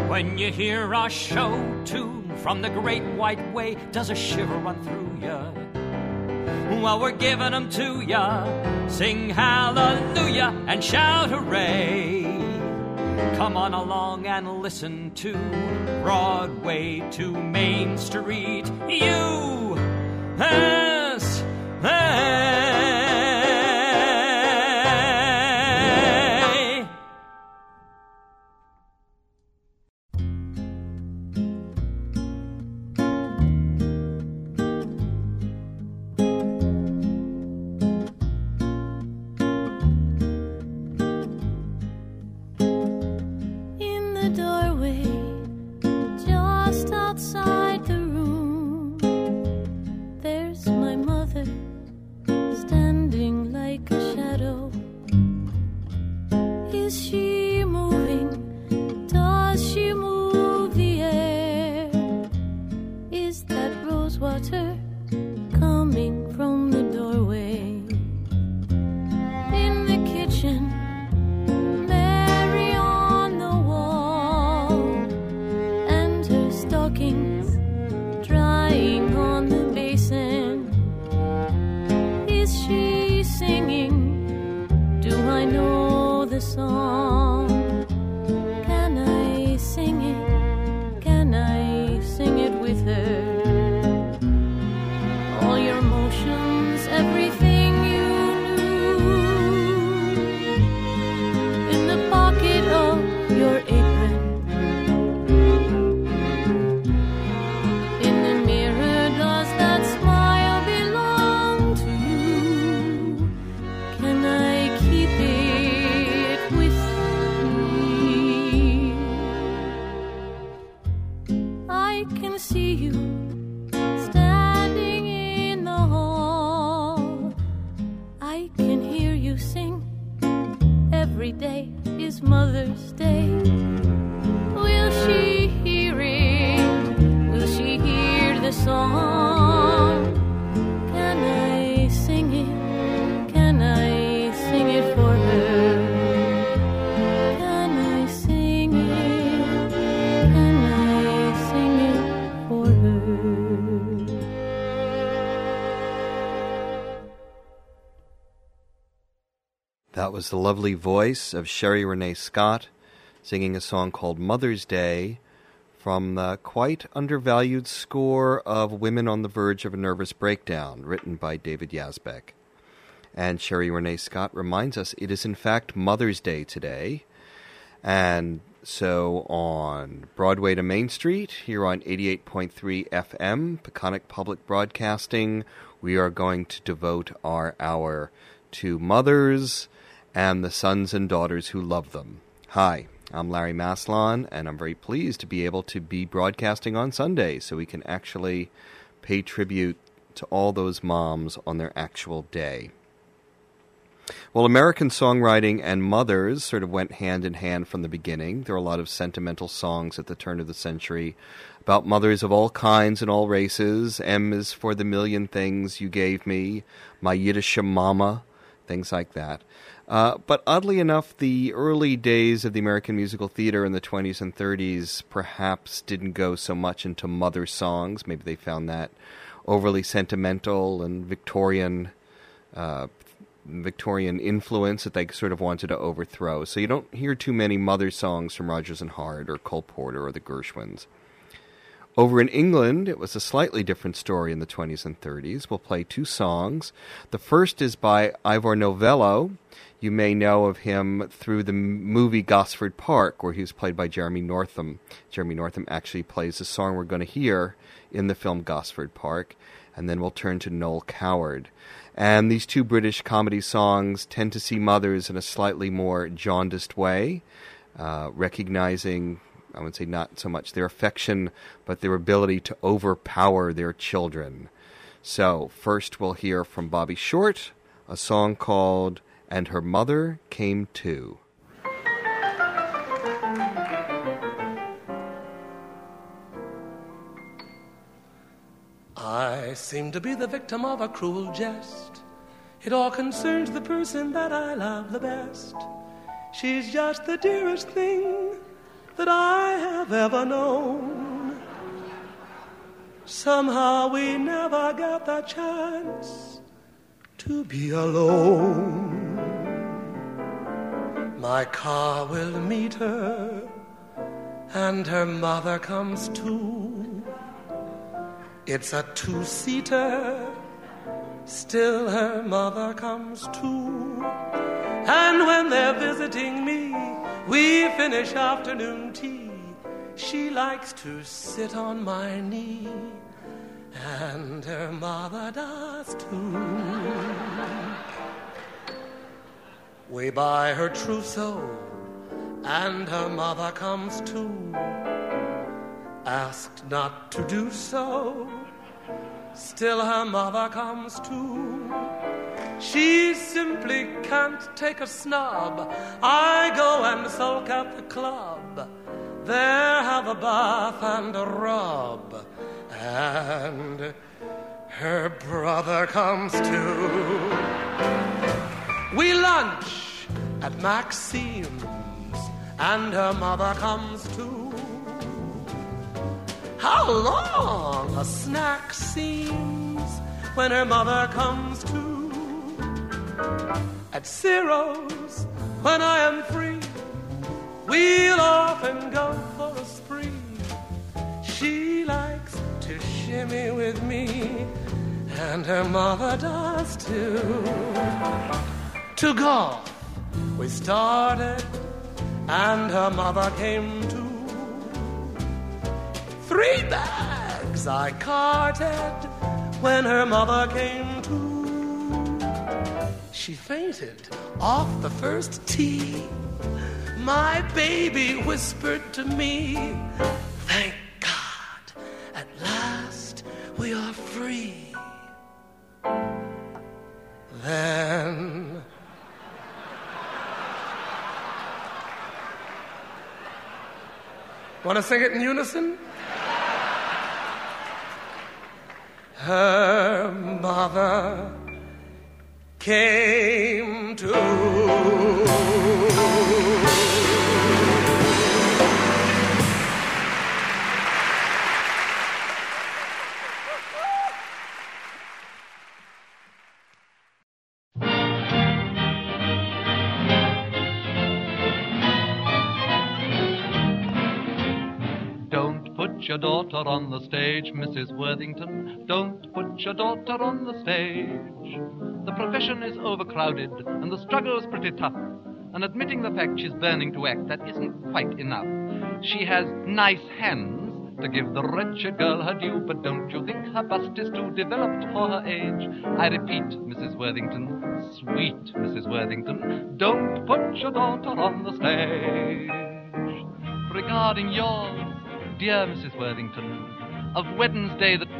When you hear our show tune from the great white way, does a shiver run through ya? Well, we're giving them to ya. Sing hallelujah and shout hooray. Come on along and listen to Broadway to Main Street. USA. That was the lovely voice of Sherry Renee Scott singing a song called Mother's Day from the quite undervalued score of Women on the Verge of a Nervous Breakdown, written by David Yazbek. And Sherry Renee Scott reminds us it is in fact Mother's Day today. And so on Broadway to Main Street, here on 88.3 FM, Peconic Public Broadcasting, we are going to devote our hour to mothers and the sons and daughters who love them. Hi, I'm Larry Maslon, and I'm very pleased to be able to be broadcasting on Sunday so we can actually pay tribute to all those moms on their actual day. Well, American songwriting and mothers sort of went hand in hand from the beginning. There are a lot of sentimental songs at the turn of the century about mothers of all kinds and all races. M is for the million things you gave me, my Yiddish mama, things like that. But oddly enough, the early days of the American musical theater in the 20s and 30s perhaps didn't go so much into mother songs. Maybe they found that overly sentimental and Victorian influence that they sort of wanted to overthrow. So you don't hear too many mother songs from Rodgers and Hart or Cole Porter or the Gershwins. Over in England, it was a slightly different story in the 20s and 30s. We'll play two songs. The first is by Ivor Novello. You may know of him through the movie Gosford Park, where he was played by Jeremy Northam. Jeremy Northam actually plays the song we're going to hear in the film Gosford Park. And then we'll turn to Noel Coward. And these two British comedy songs tend to see mothers in a slightly more jaundiced way, recognizing, I would say, not so much their affection, but their ability to overpower their children. So first we'll hear from Bobby Short, a song called And Her Mother Came Too. I seem to be the victim of a cruel jest. It all concerns the person that I love the best. She's just the dearest thing that I have ever known. Somehow we never get the chance to be alone. My car will meet her, and her mother comes too. It's a two-seater, still her mother comes too. And when they're visiting me, we finish afternoon tea. She likes to sit on my knee, and her mother does too. We buy her trousseau, and her mother comes too. Asked not to do so, still her mother comes too. She simply can't take a snub. I go and sulk at the club. There have a bath and a rub, and her brother comes too. We lunch at Maxime's, and her mother comes too. How long a snack seems when her mother comes too. At Ciro's, when I am free, we'll often go for a spree. She likes to shimmy with me, and her mother does too. To golf we started, and her mother came too. 3 bags I carted when her mother came too. She fainted off the first tee. My baby whispered to me, thank God, at last we are free. Then want to sing it in unison? Her mother came to. Don't put your daughter on the stage, Mrs. Worthington. Don't put your daughter on the stage. The profession is overcrowded, and the struggle's pretty tough. And admitting the fact she's burning to act, that isn't quite enough. She has nice hands to give the wretched girl her due, but don't you think her bust is too developed for her age? I repeat, Mrs. Worthington, sweet Mrs. Worthington, don't put your daughter on the stage. Regarding yours, dear Mrs. Worthington, of Wednesday the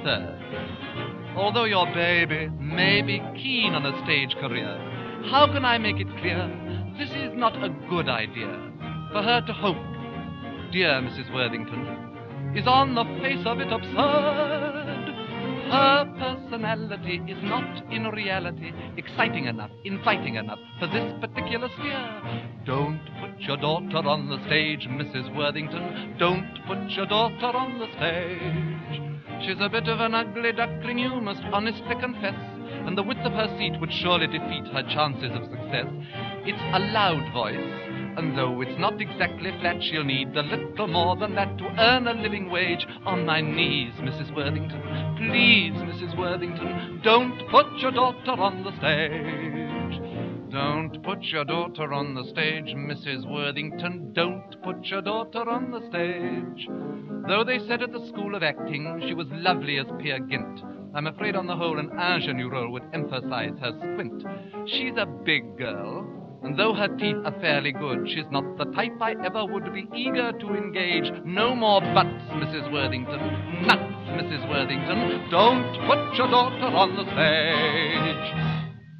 23rd, although your baby may be keen on a stage career, how can I make it clear this is not a good idea? For her to hope, dear Mrs. Worthington, is on the face of it absurd. Her personality is not in reality exciting enough, inviting enough for this particular sphere. Don't put your daughter on the stage, Mrs. Worthington. Don't put your daughter on the stage. She's a bit of an ugly duckling, you must honestly confess, and the width of her seat would surely defeat her chances of success. It's a loud voice, and though it's not exactly flat, she'll need a little more than that to earn a living wage. On my knees, Mrs. Worthington, please, Mrs. Worthington, don't put your daughter on the stage. Don't put your daughter on the stage, Mrs. Worthington, don't put your daughter on the stage. Though they said at the School of Acting she was lovely as Peer Gynt, I'm afraid on the whole an ingenue role would emphasize her squint. She's a big girl, and though her teeth are fairly good, she's not the type I ever would be eager to engage. No more buts, Mrs. Worthington, nuts, Mrs. Worthington, don't put your daughter on the stage.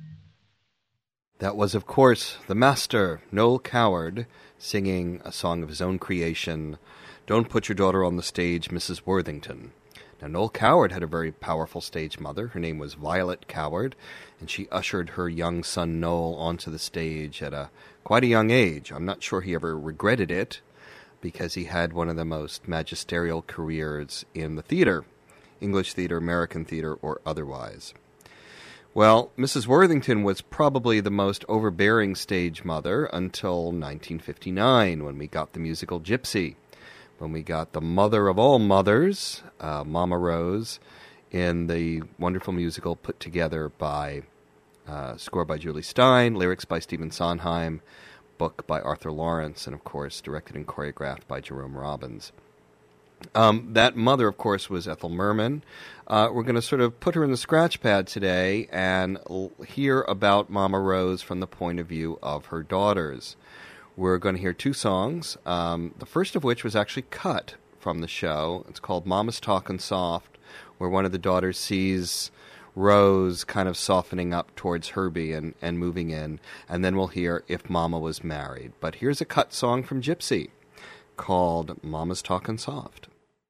That was, of course, the master, Noel Coward, singing a song of his own creation, Don't Put Your Daughter on the Stage, Mrs. Worthington. Now, Noel Coward had a very powerful stage mother. Her name was Violet Coward, and she ushered her young son Noel onto the stage at quite a young age. I'm not sure he ever regretted it, because he had one of the most magisterial careers in the theater, English theater, American theater, or otherwise. Well, Mrs. Worthington was probably the most overbearing stage mother until 1959, when we got the musical Gypsy, when we got the mother of all mothers, Mama Rose, in the wonderful musical put together by, score by Julie Stein, lyrics by Stephen Sondheim, book by Arthur Lawrence, and of course directed and choreographed by Jerome Robbins. That mother, of course, was Ethel Merman. We're going to sort of put her in the scratch pad today and hear about Mama Rose from the point of view of her daughters. We're going to hear two songs, the first of which was actually cut from the show. It's called Mama's Talkin' Soft, where one of the daughters sees Rose kind of softening up towards Herbie and moving in, and then we'll hear If Mama Was Married. But here's a cut song from Gypsy called Mama's Talkin' Soft.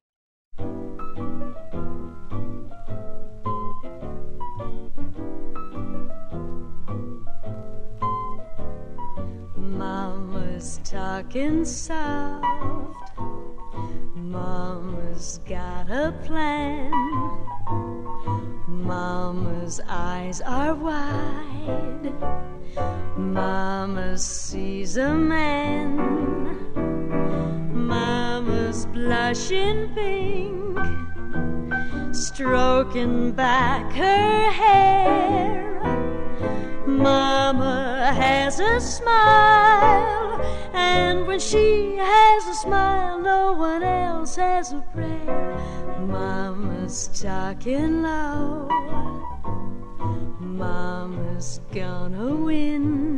Mama's talking soft, Mama's got a plan. Mama's eyes are wide, Mama sees a man. Mama's blushing pink, stroking back her hair. Mama has a smile, and when she has a smile, no one else has a prayer. Mama's talking low, Mama's gonna win.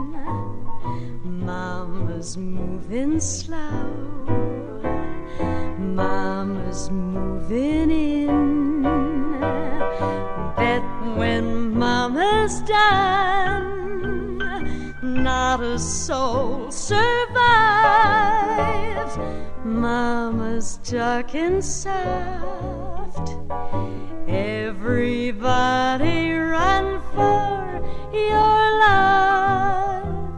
Mama's moving slow, Mama's moving in. Bet when Mama's done, not a soul survives. Mama's talking soft, everybody run for your lives.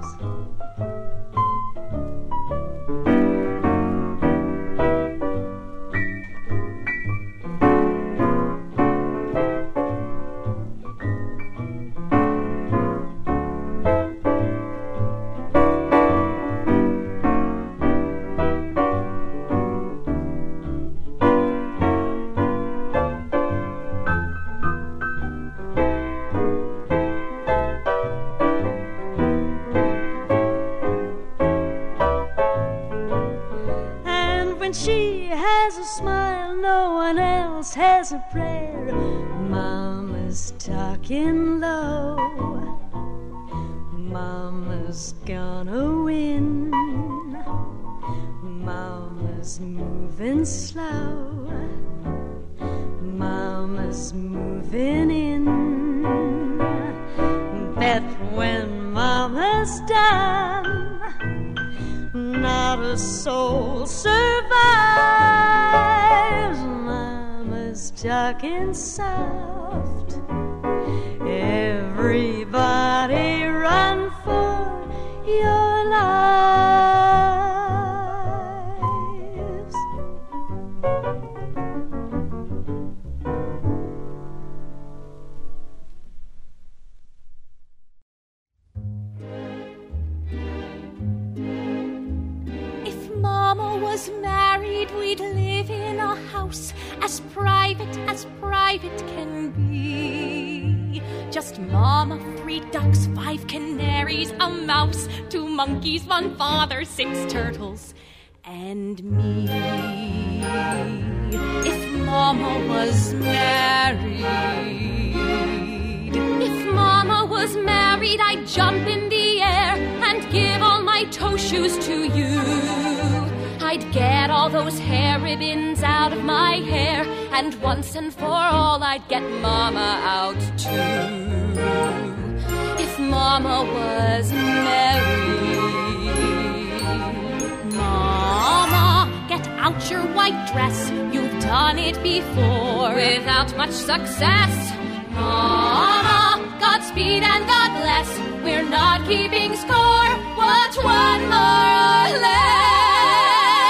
Has a prayer. Mama's talking low, Mama's gonna win. Mama's moving slow, Mama's moving in. Bet when Mama's done, not a soul survives. Mama's talking soft, everybody run for your lives. If Mama was married, we'd live in a house as private can be. Just Mama, 3 ducks, 5 canaries, a mouse, 2 monkeys, 1 father, 6 turtles, and me. If Mama was married, if Mama was married, I'd jump in the air and give all my toe shoes to you. I'd get all those hair ribbons out of my hair, and once and for all I'd get Mama out too. If Mama was married, Mama, get out your white dress. You've done it before without much success. Mama, Godspeed and God bless. We're not keeping score. What's one more or less?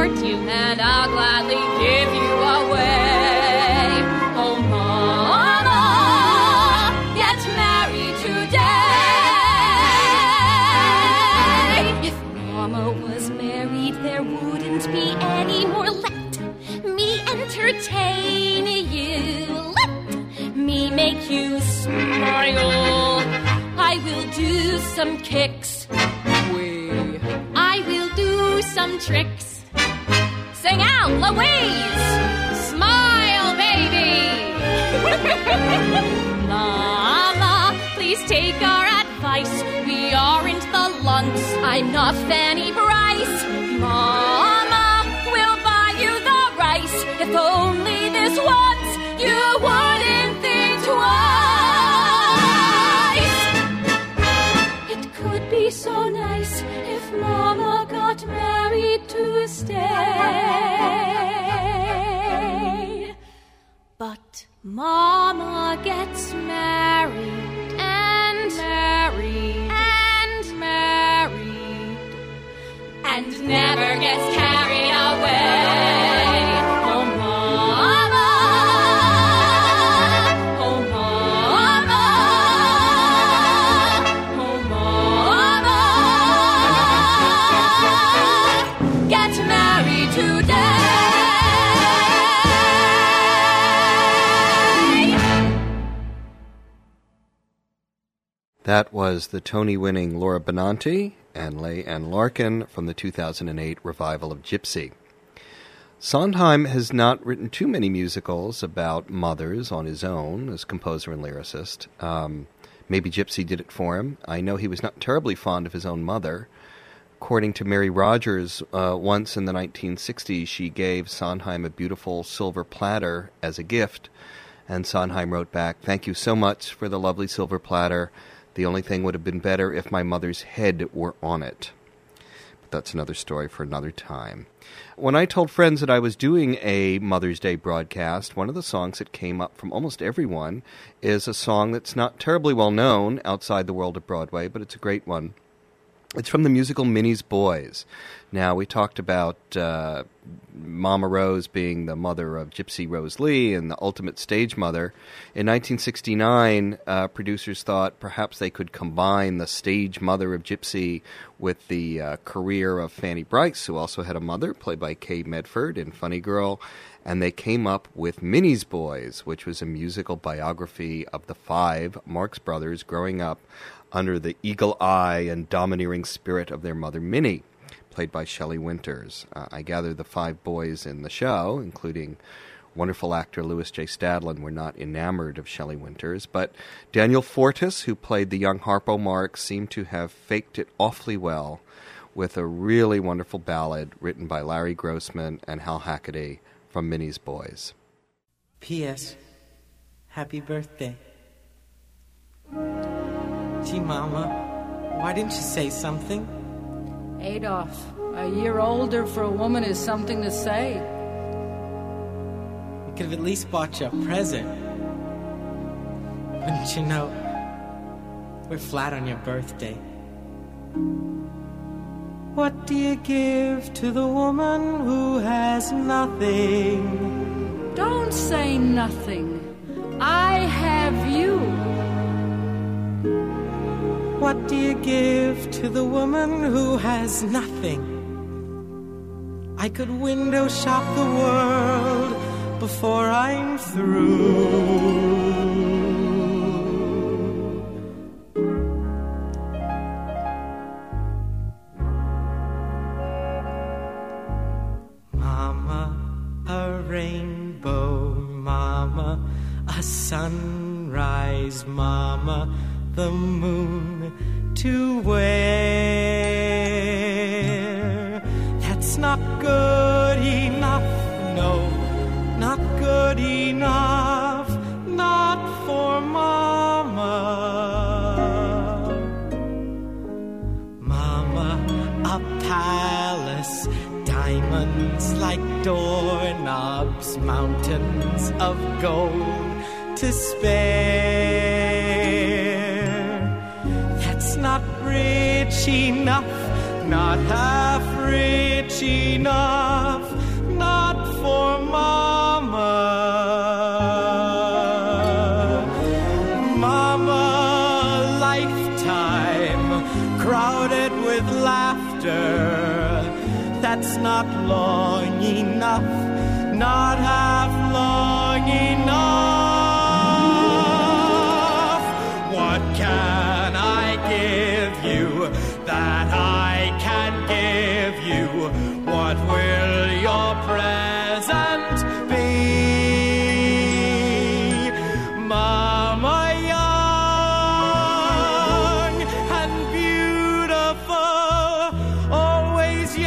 court you, and I'll gladly give you away. Oh, Mama, get married today. If Mama was married, there wouldn't be any more left. Me entertain you, let me make you smile. I will do some kicks. I will do some tricks. Sing out, Louise! Smile, baby! Mama, please take our advice. We aren't the Lunts. I'm not Fanny Bryce. Mama, we'll buy you the rice. If only this once you wouldn't think twice. It could be so nice if Mama got married to stay. But Mama gets married and married and married and never gets carried away. Oh, Mama, oh, Mama, oh, Mama, get married today. That was the Tony-winning Laura Benanti and Leigh Ann Larkin from the 2008 revival of Gypsy. Sondheim has not written too many musicals about mothers on his own as composer and lyricist. Maybe Gypsy did it for him. I know he was not terribly fond of his own mother. According to Mary Rogers, once in the 1960s, she gave Sondheim a beautiful silver platter as a gift, and Sondheim wrote back, "Thank you so much for the lovely silver platter. The only thing would have been better if my mother's head were on it." But that's another story for another time. When I told friends that I was doing a Mother's Day broadcast, one of the songs that came up from almost everyone is a song that's not terribly well known outside the world of Broadway, but it's a great one. It's from the musical Minnie's Boys. Now, we talked about Mama Rose being the mother of Gypsy Rose Lee and the ultimate stage mother. In 1969, producers thought perhaps they could combine the stage mother of Gypsy with the career of Fanny Bryce, who also had a mother, played by Kay Medford in Funny Girl, and they came up with Minnie's Boys, which was a musical biography of the 5 Marx Brothers growing up under the eagle eye and domineering spirit of their mother Minnie, played by Shelley Winters. I gather the 5 boys in the show, including wonderful actor Louis J. Stadlin, were not enamored of Shelley Winters, but Daniel Fortis, who played the young Harpo Marx, seemed to have faked it awfully well with a really wonderful ballad written by Larry Grossman and Hal Hackaday from Minnie's Boys. P.S. Happy birthday. Gee, Mama, why didn't you say something? Adolf, a year older for a woman is something to say. We could have at least bought you a present. Wouldn't you know, we're flat on your birthday. What do you give to the woman who has nothing? Don't say nothing. I have you. What do you give to the woman who has nothing? I could window shop the world before I'm through. Mama, a rainbow, Mama, a sunrise, Mama, the moon to wear. That's not good enough, no, not good enough, not for Mama. Mama, a palace, diamonds like doorknobs, mountains of gold to spare. That's not rich enough, not half rich rich enough, not for Mama. Mama, lifetime crowded with laughter. That's not long enough, not half long enough. What can I give you that I can't give you? What will your present be? Mama, young and beautiful, always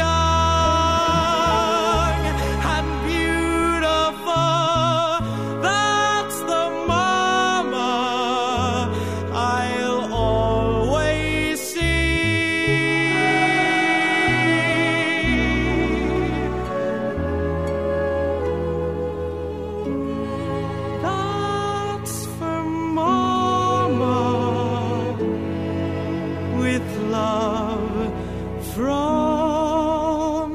young and beautiful. That's the Mama I'll always That's for Mama, with love from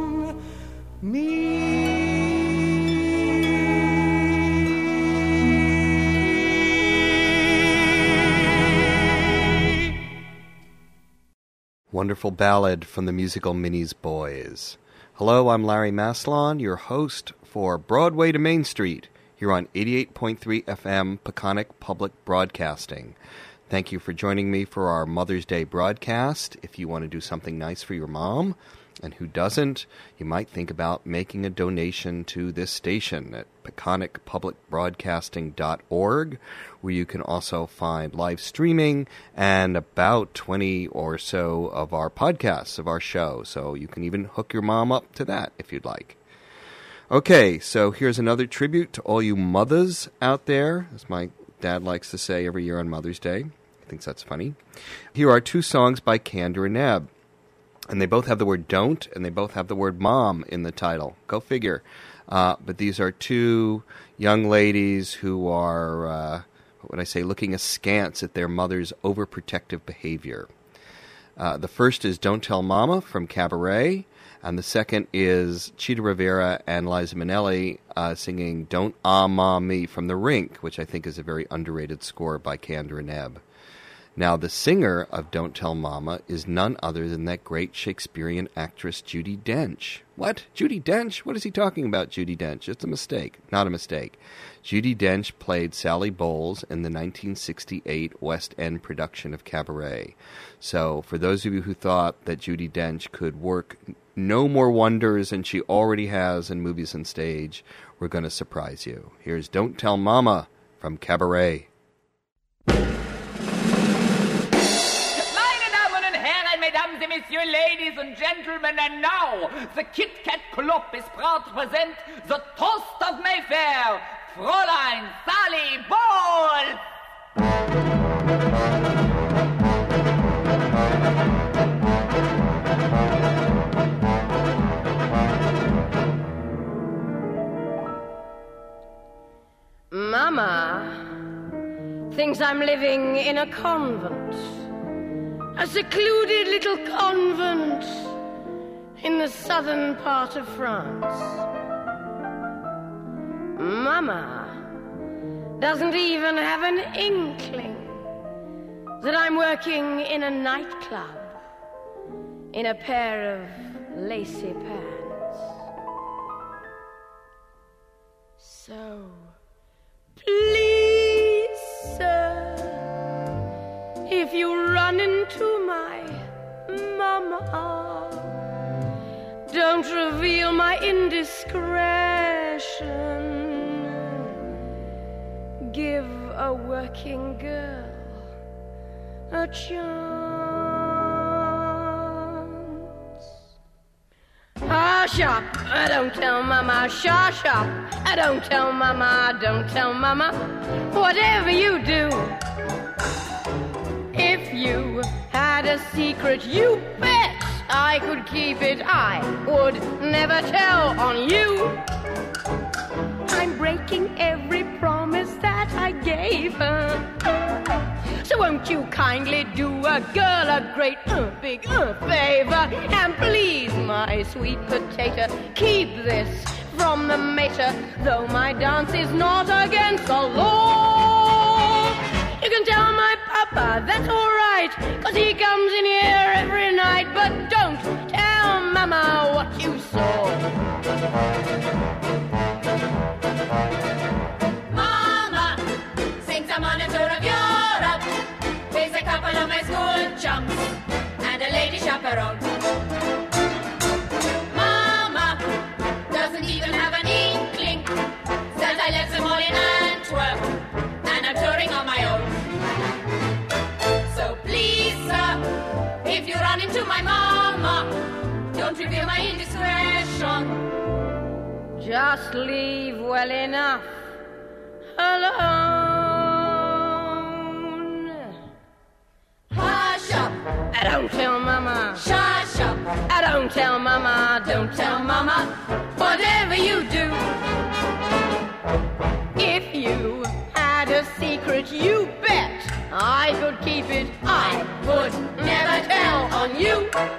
me. Wonderful ballad from the musical Minnie's Boys. Hello, I'm Larry Maslon, your host for Broadway to Main Street, here on 88.3 FM Peconic Public Broadcasting. Thank you for joining me for our Mother's Day broadcast. If you want to do something nice for your mom, and who doesn't, you might think about making a donation to this station at peconicpublicbroadcasting.org, where you can also find live streaming and about 20 or so of our podcasts of our show. So you can even hook your mom up to that if you'd like. Okay, so here's another tribute to all you mothers out there, as my dad likes to say every year on Mother's Day. He thinks that's funny. Here are two songs by Kander and Ebb. And they both have the word don't, and they both have the word mom in the title. Go figure. But these are two young ladies who are, what would I say, looking askance at their mother's overprotective behavior. The first is Don't Tell Mama from Cabaret, and the second is Chita Rivera and Liza Minnelli singing Don't Ah Ma Me from The Rink, which I think is a very underrated score by Kander and Ebb. Now, the singer of Don't Tell Mama is none other than that great Shakespearean actress Judi Dench. What? Judi Dench? What is he talking about, Judi Dench? It's a mistake. Not a mistake. Judi Dench played Sally Bowles in the 1968 West End production of Cabaret. So, for those of you who thought that Judi Dench could work no more wonders than she already has in movies and stage, we're going to surprise you. Here's Don't Tell Mama from Cabaret. Mesdames et messieurs, ladies and gentlemen, and now the Kit Kat Club is proud to present the toast of Mayfair, Fräulein Sally Bowles. Mama thinks I'm living in a convent. A secluded little convent in the southern part of France. Mama doesn't even have an inkling that I'm working in a nightclub in a pair of lacy pants. So, please, sir, if you run into my mama, don't reveal my indiscretion. Give a working girl a chance. Hush up, don't tell mama. Shush up, don't tell mama. Don't tell mama. Whatever you do, if you had a secret, you bet I could keep it. I would never tell on you. I'm breaking every promise that I gave her. So So won't you kindly do a girl a great big favor, and please, my sweet potato, keep this from the mater, though my dance is not against the law. You can tell my papa that's all right, 'cause he comes in here every night, but don't tell Mama what you saw. Mama sings a monitor of Europe, plays a couple of my school chums and a lady chaperone. Mama doesn't even have an inkling, says I left them all in Antwerp and I'm touring on my own. So please, sir, if you run into my mama, don't reveal my indiscretion. Just leave well enough alone. Hush up, Don't tell Mama. shush up, Don't tell Mama. Don't tell Mama. Whatever you do, if you had a secret, you bet I could keep it. I would never tell on you.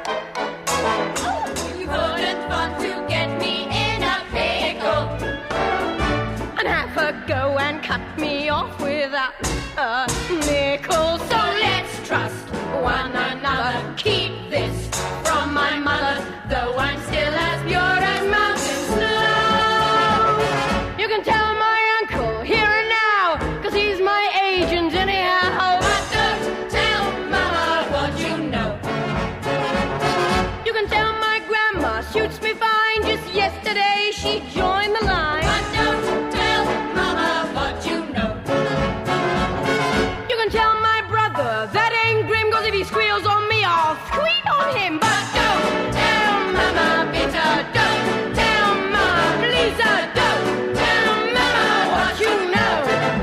you wouldn't want to get me in a pickle. And have her go and cut me off without a nickel. So let's trust one another. Keep this from my mother, though I'm still as pure as mountain snow. You can tell my uncle here and now, 'cause he's my agent anyhow. But don't tell Mama what you know. You can tell my grandma shoots me fine. Just yesterday she joined the line. But don't tell Mama what you know. You can tell my brother that ain't grim, 'cause if he squeals on me, I'll squeal on him. But don't tell Mama, bitter. Don't tell Mama, pleaser. Don't tell Mama what you know.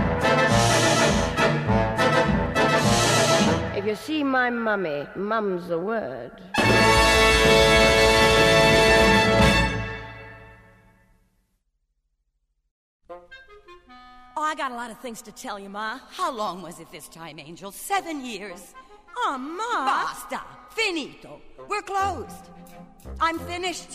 If you see my mummy, mum's the word. Oh, I got a lot of things to tell you, Ma. How long was it this time, Angel? 7 years. Oh, Ma. Basta. Finito. We're closed. I'm finished.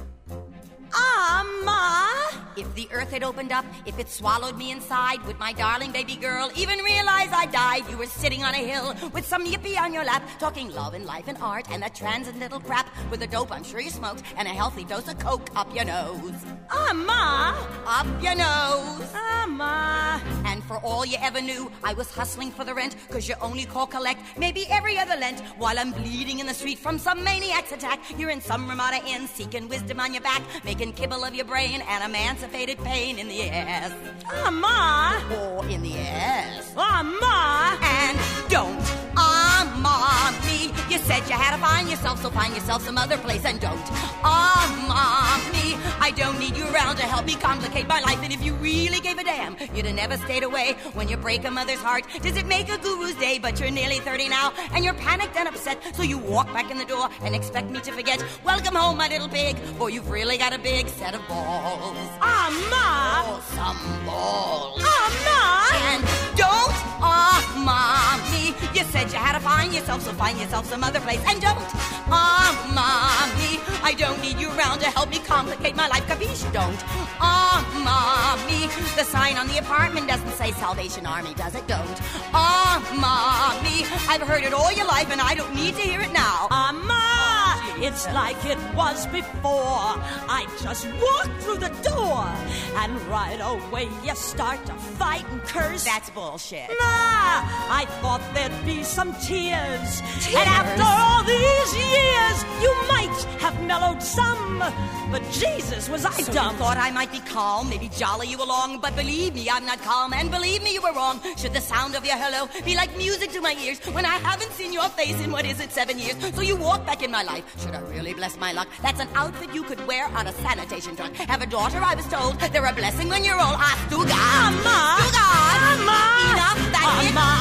Ma. If the earth had opened up, if it swallowed me inside, would my darling baby girl even realize I died? You were sitting on a hill with some yippee on your lap, talking love and life and art and that transcendental crap with a dope I'm sure you smoked and a healthy dose of coke up your nose. Ma. Up your nose. Ma. And for all you ever knew, I was hustling for the rent, 'cause you only call collect maybe every other Lent, while I'm bleeding in the street from some maniac's attack. You're in some Ramada Inn, seeking wisdom on your back, making kibble of your brain and emancipated pain in the ass. Ma. Or in the ass. Ma. And don't ma me. You said you had to find yourself, so find yourself some other place, and don't ma me. I don't need you around to help me complicate my life, and if you really gave a damn, you'd have never stayed away when you break a mother's heart. Does it make a guru's day? But you're nearly 30 now, and you're panicked and upset, so you walk back in the door and expect me to forget. Welcome home, my little pig, for you've really got a big set of balls. Ma. Oh, some balls. Ma. And don't ma me. You said you had to find yourself, so find yourself some other place, and don't ma me. I don't need you around to help me complicate my life, capiche? Don't ma me. The sign on the apartment doesn't say Salvation Army, does it? Don't ma me. I've heard it all your life, and I don't need to hear it now. Ma. It's like it was before. I just walked through the door, and right away you start to fight and curse. That's bullshit. Ma, I thought there'd be some tears. And after all these years, you might have mellowed some. But Jesus, was I So dumb? you thought I might be calm, maybe jolly you along, but believe me, I'm not calm, and believe me, you were wrong. Should the sound of your hello be like music to my ears when I haven't seen your face in, what is it, 7 years? So you walk back in my life. Should I really bless my luck? That's an outfit you could wear on a sanitation truck. Have a daughter, I was told. They're a blessing when you're old. Ah, to God. Ma. To God. Ma. Enough, that's it. Ma.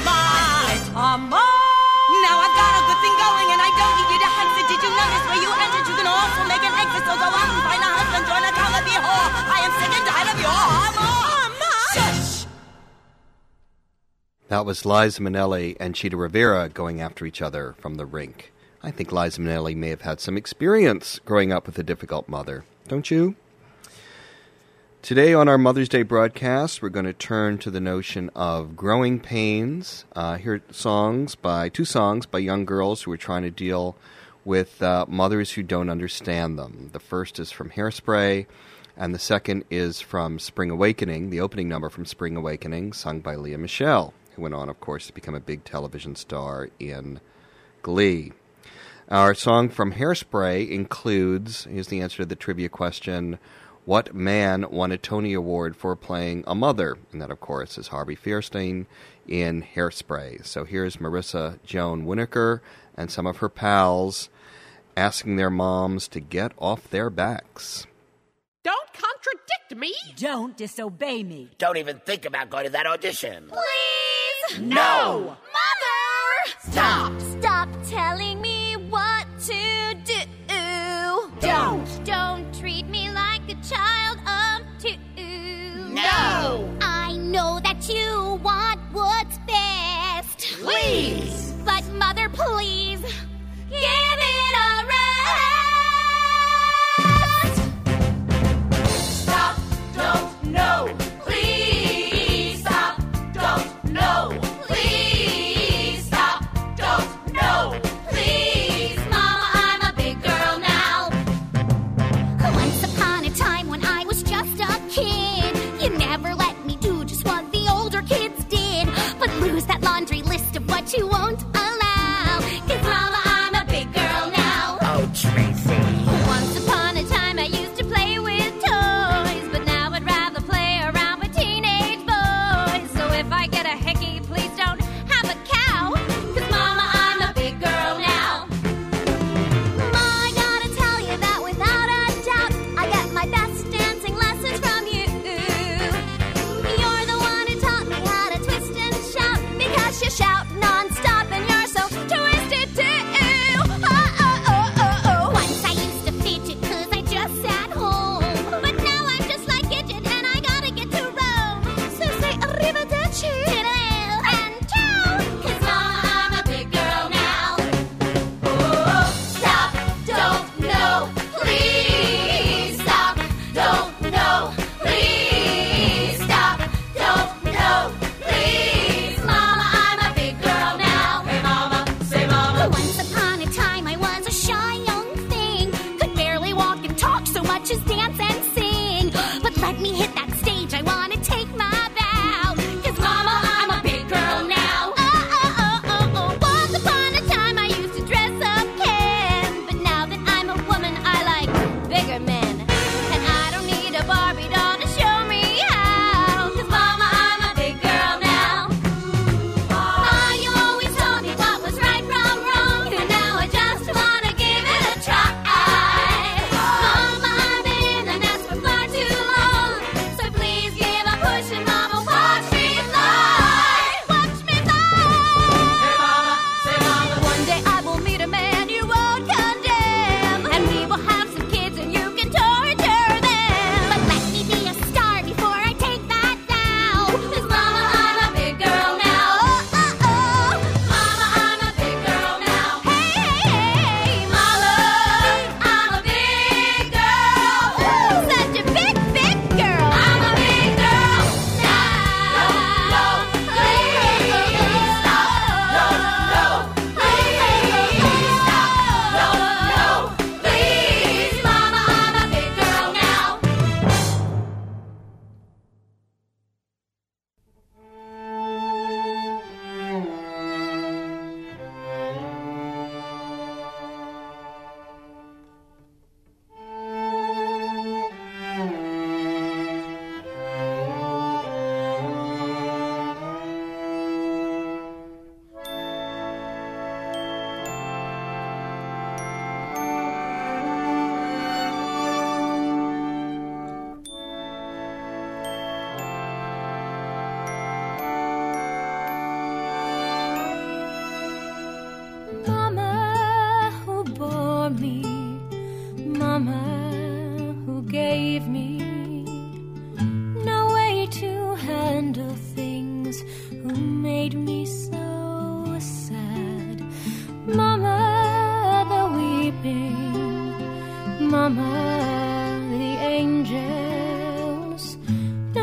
Now I've got a good thing going, and I don't need you to exit. Did you notice where you entered? You can also make an exit, so go out and find a husband, join a town of your whore. I am sick and tired of your Ma. Shush. That was Liza Minnelli and Chita Rivera going after each other from the rink. I think Liza Minnelli may have had some experience growing up with a difficult mother. Don't you? Today on our Mother's Day broadcast, we're going to turn to the notion of growing pains. Hear two songs by young girls who are trying to deal with mothers who don't understand them. The first is from Hairspray, and the second is from Spring Awakening, the opening number from Spring Awakening, sung by Leah Michele, who went on, of course, to become a big television star in Glee. Our song from Hairspray includes, here's the answer to the trivia question, what man won a Tony Award for playing a mother? And that, of course, is Harvey Fierstein in Hairspray. So here's Marissa Joan Winokur and some of her pals asking their moms to get off their backs. Don't contradict me! Don't disobey me. Don't even think about going to that audition. Please! No! Mother! Stop! Stop telling me what to do. Don't treat me like a child of two. No! I know that you want what's best. Please! But Mother, please, give it a rest. Stop! Don't! No! Please! Stop! Don't! No! Please! Stop! Don't! No! Please!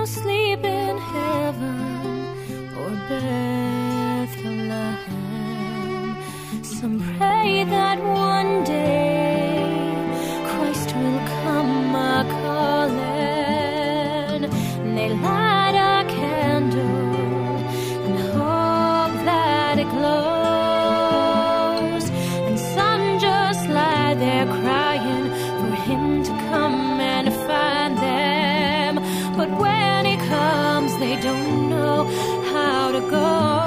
no sleep in heaven or Bethlehem. Some pray that one day Christ will come a-calling. They light a candle and hope that it glows. And some just lie there crying for him to come and find them. But when he comes, they don't know how to go.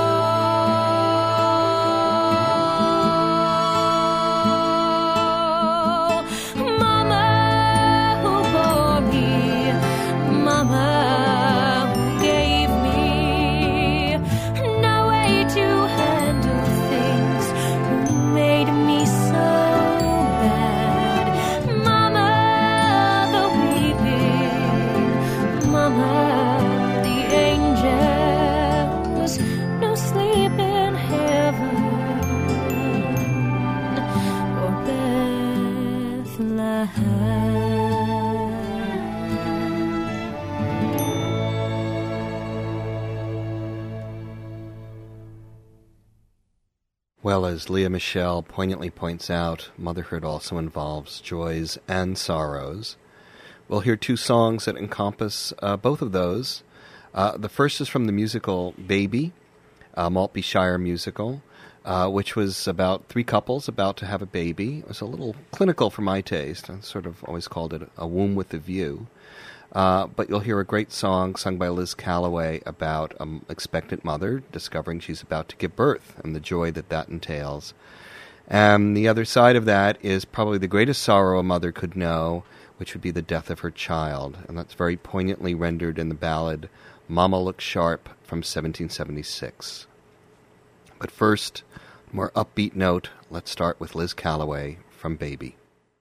Well, as Leah Michelle poignantly points out, motherhood also involves joys and sorrows. We'll hear two songs that encompass both of those. The first is from the musical Baby, a Maltby Shire musical, which was about three couples about to have a baby. It was a little clinical for my taste. I sort of always called it a womb with a view. But you'll hear a great song sung by Liz Callaway about an expectant mother discovering she's about to give birth and the joy that that entails. And the other side of that is probably the greatest sorrow a mother could know, which would be the death of her child. And that's very poignantly rendered in the ballad Mama Look Sharp from 1776. But first, more upbeat note, let's start with Liz Callaway from Baby.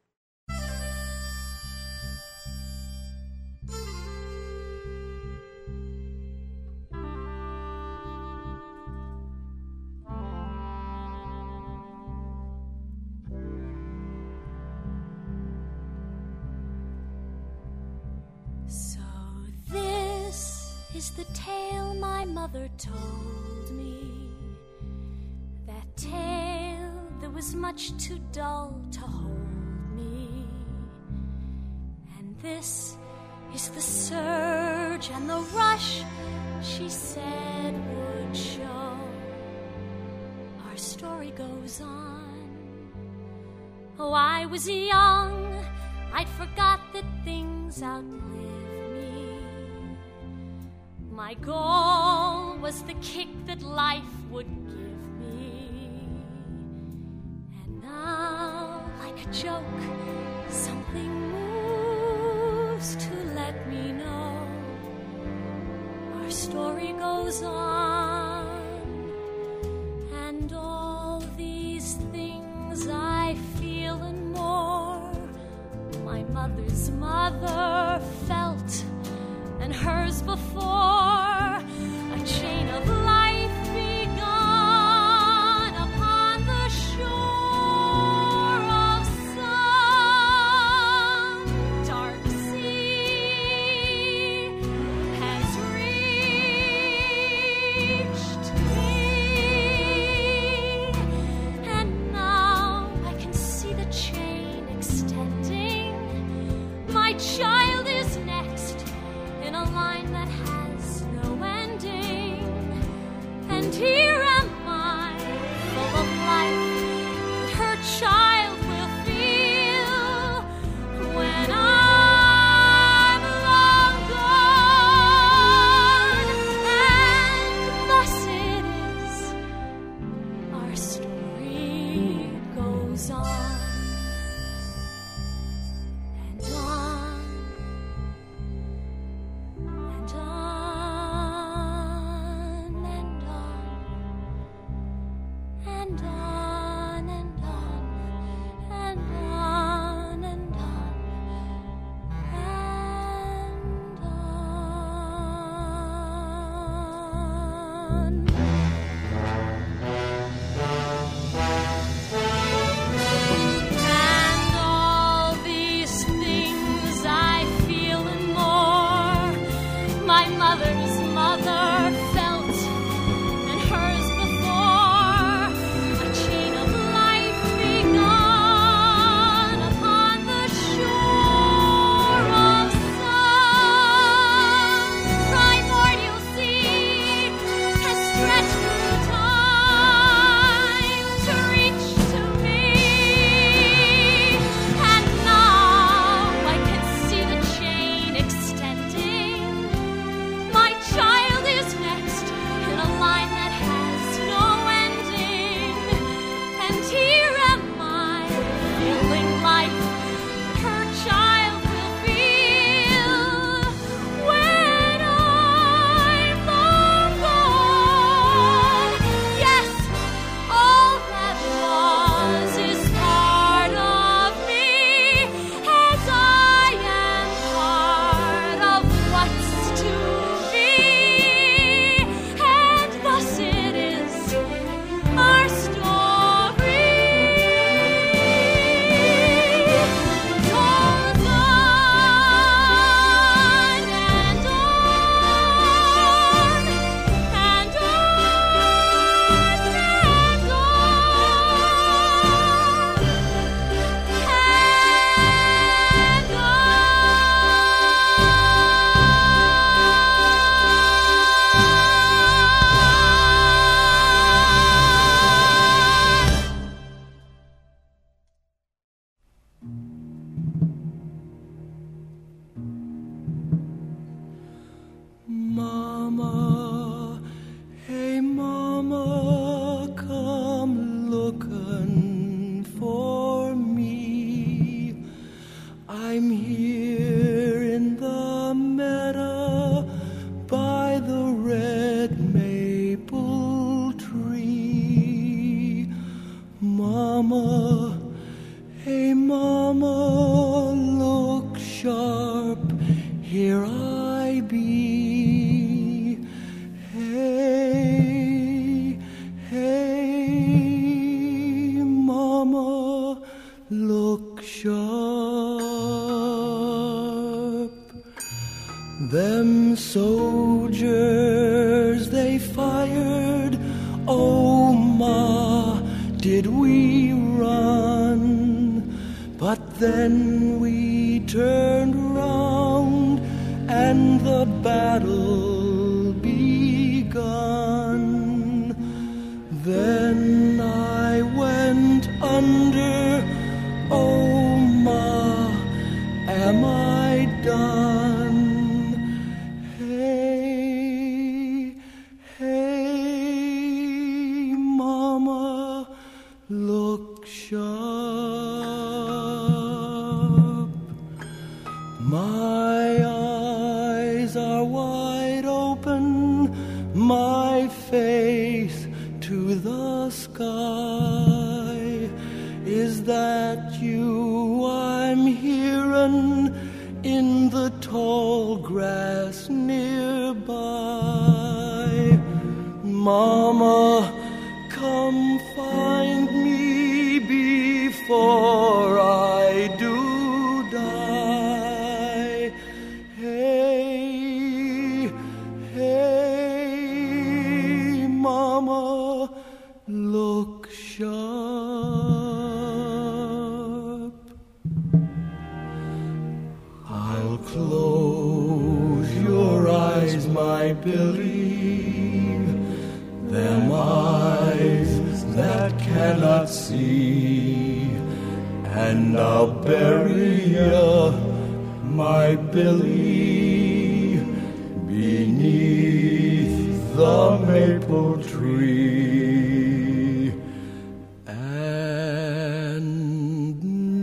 Is the tale my mother told me, that tale that was much too dull to hold me. And this is the surge and the rush she said would show. Our story goes on. Oh, I was young, I'd forgot that things outlive. My goal was the kick that life would give me. And now, like a joke, something moves to let me know our story goes on. And all these things I feel and more, my mother's mother felt, and hers before, a chain of life begun upon the shore of some dark sea has reached me, and now I can see the chain extending. My child is next in a line that has no ending, and here am I, full of life that her child will feel when I'm long gone. And thus it is our story goes on and on. And on and on soldiers they fired. Oh, Ma, did we run? But then we turned around and the battle begun. Then I went under. Oh, Ma, am I done? Hey, hey, Mama, look sharp. My eyes are wide open, my face to the sky. Is that you I'm hearing in the tall grass nearby? Mama, come find me before I do die. Hey, hey, Mama, look sharp. I'll close your eyes, my Billy, them eyes that cannot see, and I'll bury ya, my Billy, beneath the maple tree. And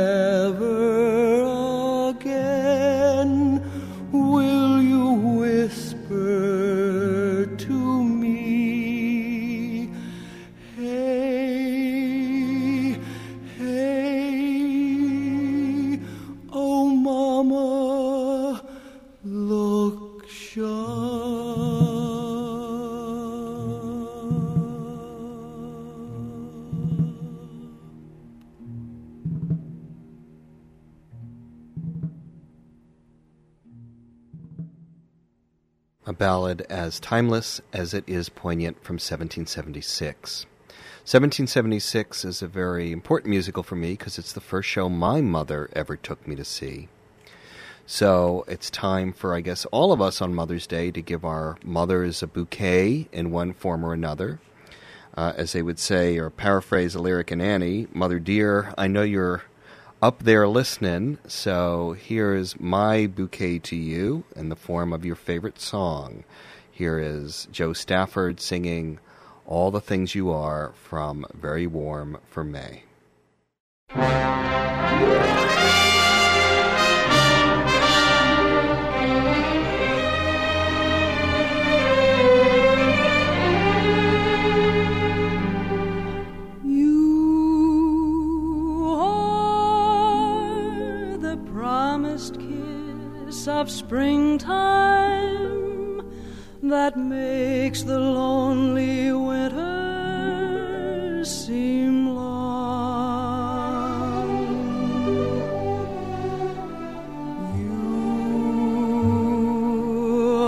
never again will you whisper to me, hey, hey, oh, Mama, look sharp. A ballad as timeless as it is poignant from 1776. 1776 is a very important musical for me because it's the first show my mother ever took me to see. So it's time for, I guess, all of us on Mother's Day to give our mothers a bouquet in one form or another. As they would say, or paraphrase a lyric in Annie, Mother dear, I know you're up there listening, so here's my bouquet to you in the form of your favorite song. Here is Joe Stafford singing All the Things You Are from Very Warm for May. Of springtime that makes the lonely winter seem long. You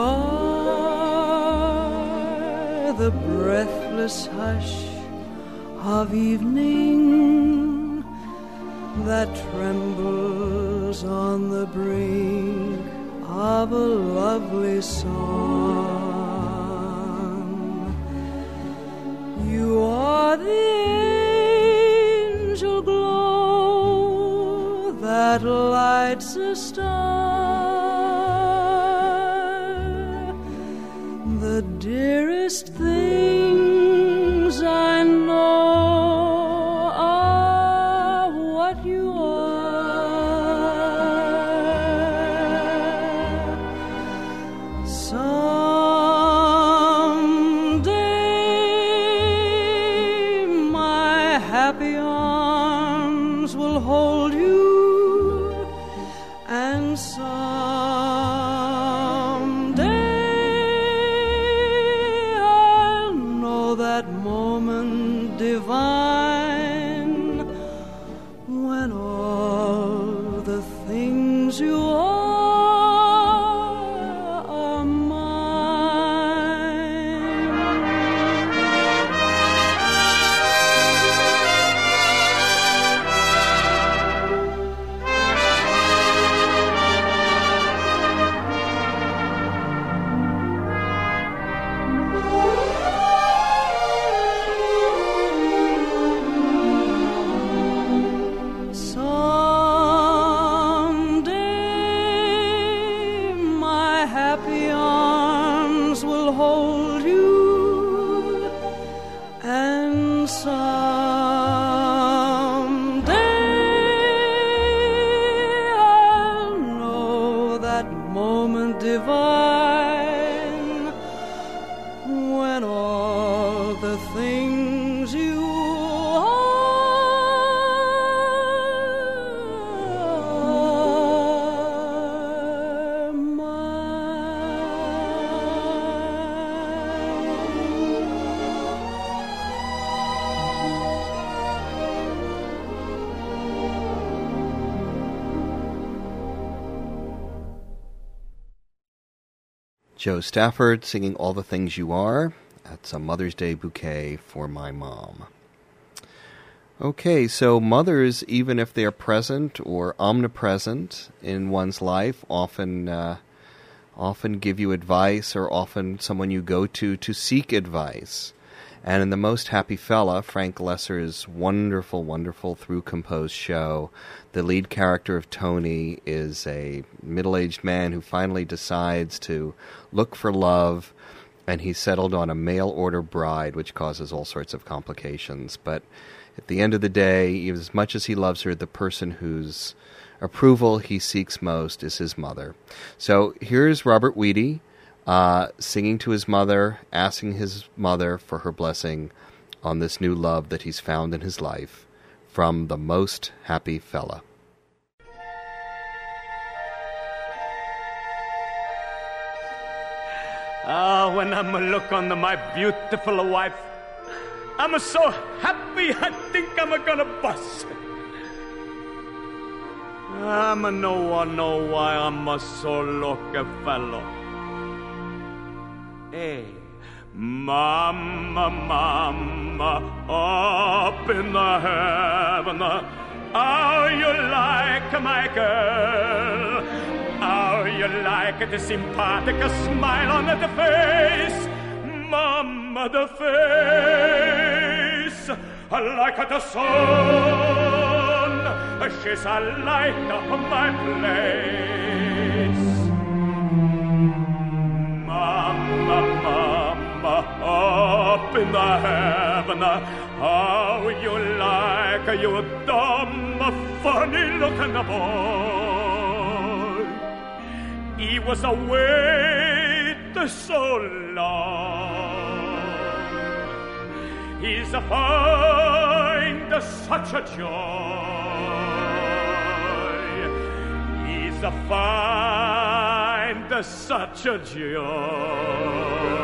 are the breathless hush of evening that trembles on the brink of a lovely song. You are the angel glow that lights a star. The dearest things I know are what you are. Happy arms will hold you, and someday I'll know that moment divine when all the things you are mine. will hold you, and someday I'll know that moment divine when all the things you are Joe Stafford singing All the Things You Are. That's a Mother's Day bouquet for my mom. Okay, so mothers, even if they are present or omnipresent in one's life, often give you advice, or often someone you go to seek advice. And in The Most Happy Fella, Frank Loesser's wonderful, wonderful through-composed show, the lead character of Tony is a middle-aged man who finally decides to look for love, and he's settled on a mail-order bride, which causes all sorts of complications. But at the end of the day, as much as he loves her, the person whose approval he seeks most is his mother. So here's Robert Weedy singing to his mother, asking his mother for her blessing on this new love that he's found in his life, from The Most Happy Fella. When I'm a look on my beautiful wife, I'm so happy I think I'm gonna bust. I'm no one know why I'm a so lucky fellow. Hey, mama, mama, up in the heaven, how you like my girl? How you like the sympathetic smile on the face? Mama, the face, like the sun, she's a light up my place. Mama, mama, up in the heaven, how you like you dumb, funny-looking boy. He was away so long. He's a find such a joy. He's a find such a joy.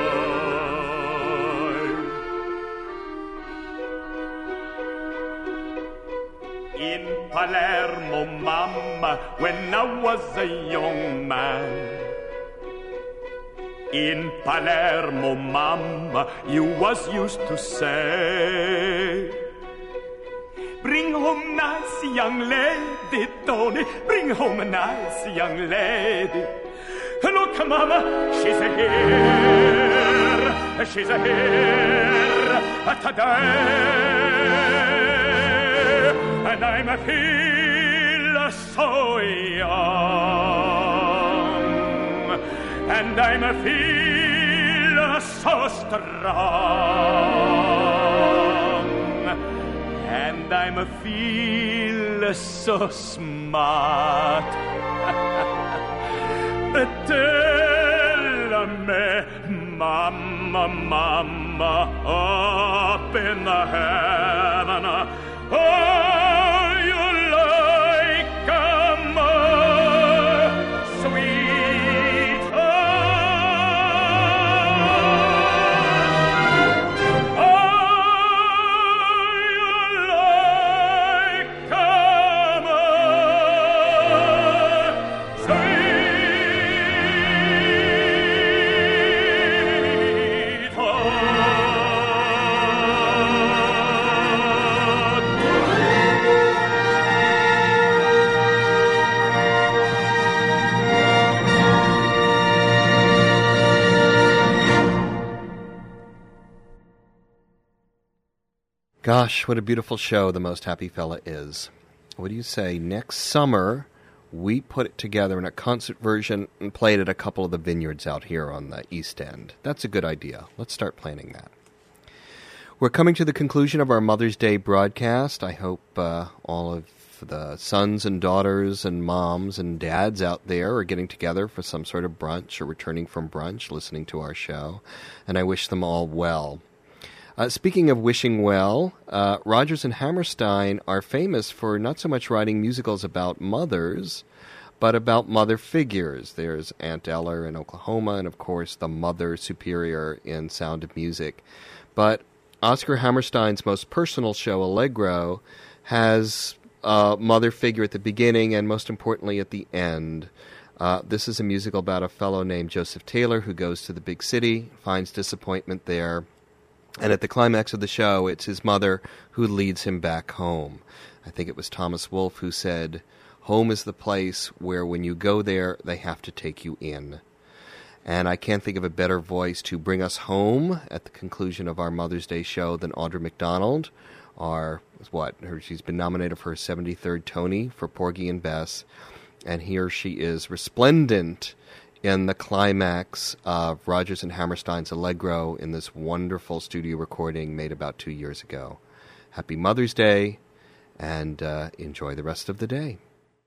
In Palermo, mama, when I was a young man. In Palermo, mama, you was used to say, bring home nice young lady, Tony, bring home a nice young lady. Look, mama, she's here today, and I'm a feel so young, and I'm a feel so strong, and I'm a feel so smart. Tell me, mama, mama, up in the heaven, oh, you like more sweet, oh, you like more sweet. Gosh, what a beautiful show The Most Happy Fella is. What do you say? Next summer, we put it together in a concert version and play it at a couple of the vineyards out here on the East End. That's a good idea. Let's start planning that. We're coming to the conclusion of our Mother's Day broadcast. I hope all of the sons and daughters and moms and dads out there are getting together for some sort of brunch or returning from brunch, listening to our show, and I wish them all well. Speaking of wishing well, Rodgers and Hammerstein are famous for not so much writing musicals about mothers, but about mother figures. There's Aunt Eller in Oklahoma, and of course the Mother Superior in Sound of Music. But Oscar Hammerstein's most personal show, Allegro, has a mother figure at the beginning and most importantly at the end. This is a musical about a fellow named Joseph Taylor who goes to the big city, finds disappointment there, and at the climax of the show, it's his mother who leads him back home. I think it was Thomas Wolfe who said, "Home is the place where when you go there, they have to take you in." And I can't think of a better voice to bring us home at the conclusion of our Mother's Day show than Audra McDonald. She's been nominated for her 73rd Tony for Porgy and Bess, and here she is resplendent in the climax of Rodgers and Hammerstein's Allegro in this wonderful studio recording made about 2 years ago. Happy Mother's Day, and enjoy the rest of the day.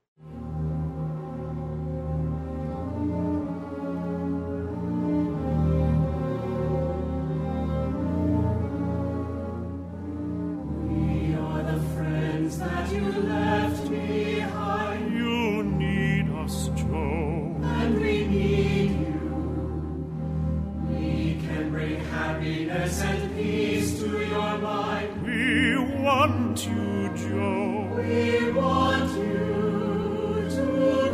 We are the friends that you left behind. You need us, Joe. And we need you. We can bring happiness and peace to your mind. We want you, Joe. We want you to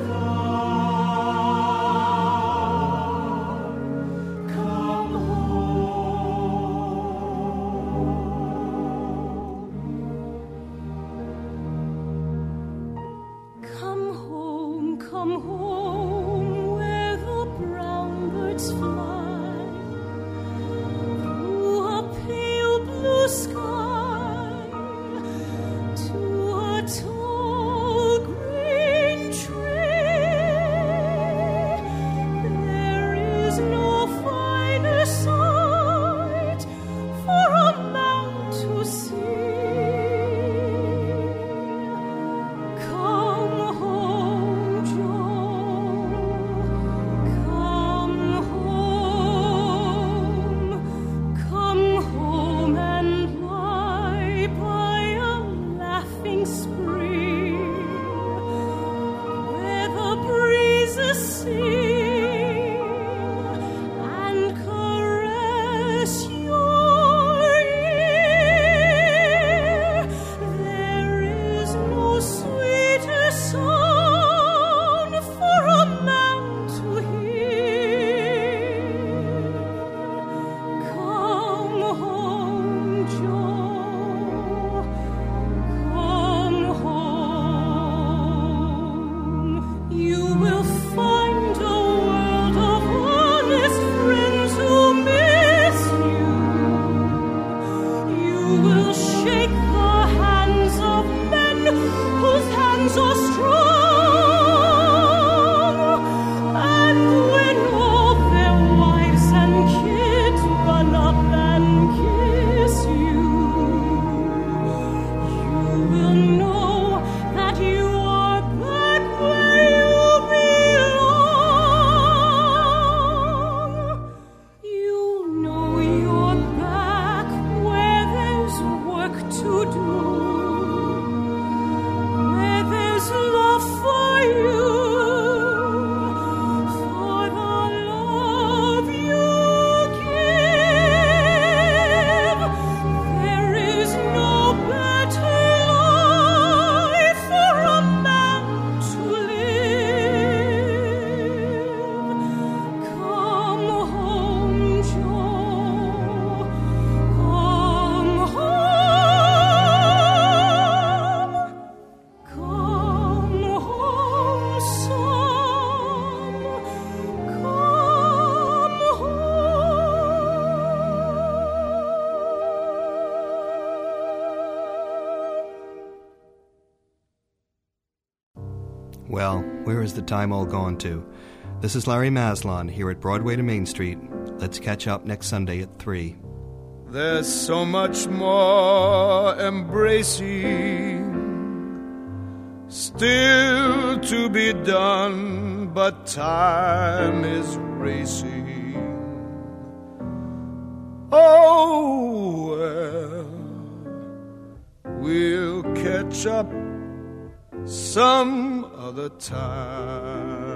come. Come home. Come home, where the brown birds fly, through a pale blue sky, to a Well, where is the time all gone to? This is Larry Maslon here at Broadway to Main Street. Let's catch up next Sunday at 3. There's so much more embracing still to be done, but time is racing. Oh, well, we'll catch up some other time.